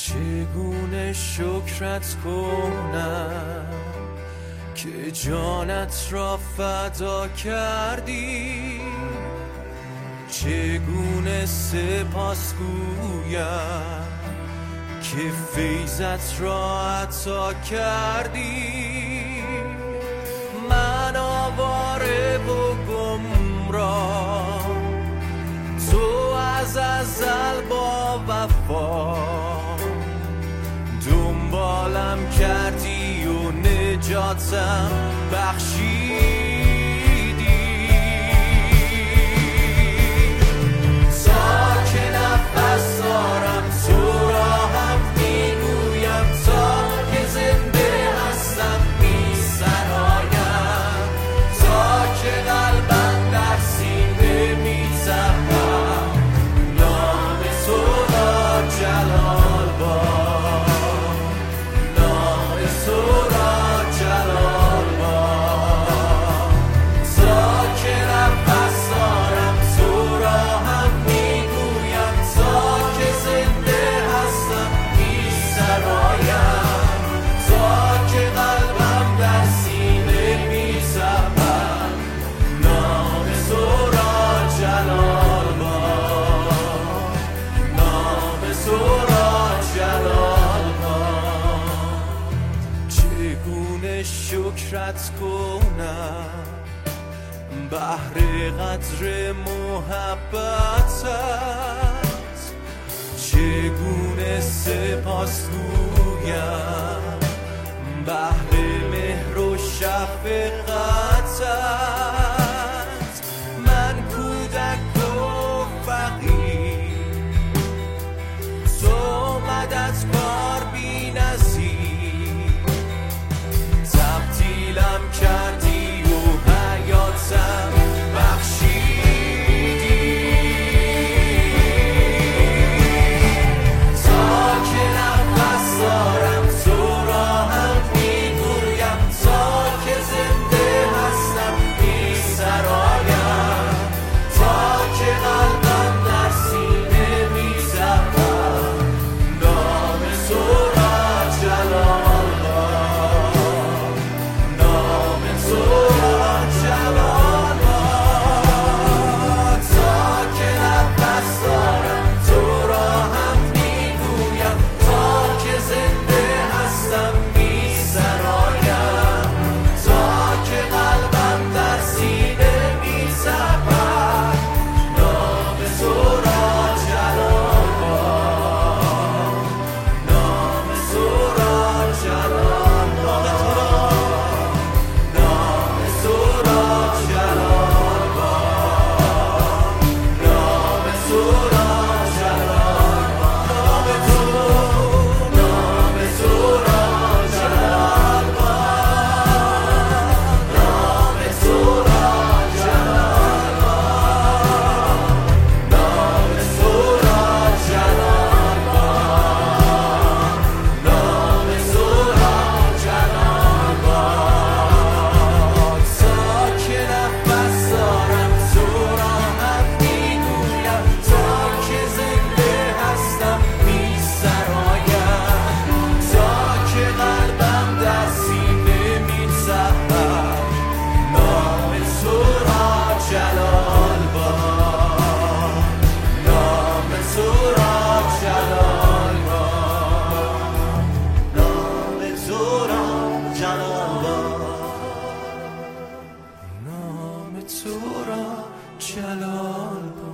چگونه شکرت کنم که جانت را فدا کردی، چگونه سپاس گویم که فیضت را عطا کردی. من آواره و گمراه، تو از ازل با وفا دنبالم کردی و نجاتم بخشیدی. تا که نفس دارم تو را هم میگویم، تا که زنده هستم میسرایم، تا که قلبم در سینه میتپم نام تو را جلال باد، نام تو را جلال باد. تا که نفس دارم تو را هم میگویم، تا که زنده هستم میسرایم، تا که قلبم در سینه میتپم نام تو را جلال باد، نام تو را جلال باد. چگونه شکرت کنم بهر قدر محبتت، چگونه سپاس گویم بهر مهر و شفقتت. من کودک و فقیر، تو مددکار بی‌نظیر، تبدیلم کردی و حیاتم بخشیدی. تا که نفس دارم تو را هم میگویم، تا که زنده هستم میسرایم، تا که قلبم در سینه میتپم نام تو را جلال باد، نام تو را جلال باد. تا که نفس دارم تو را هم میگویم، تا که زنده هستم میسرایم، تا که قلبم در سینه میتپم نام تو را جلال باد، نام تو را جلال باد، نام تو را جلال باد، نام تو را جلال باد، نام تو را جلال باد، نام تو را جلال باد، نام تو را جلال باد، نام تو را جلال باد. تا که نفس دارم تو را هم میگویم، تا که زنده هستم میسرایم، تا که قلبم در سینه میتپم نام تو را جلال باد، نام تو را جلال باد، نام تو را جلال باد، نام تو را جلال باد.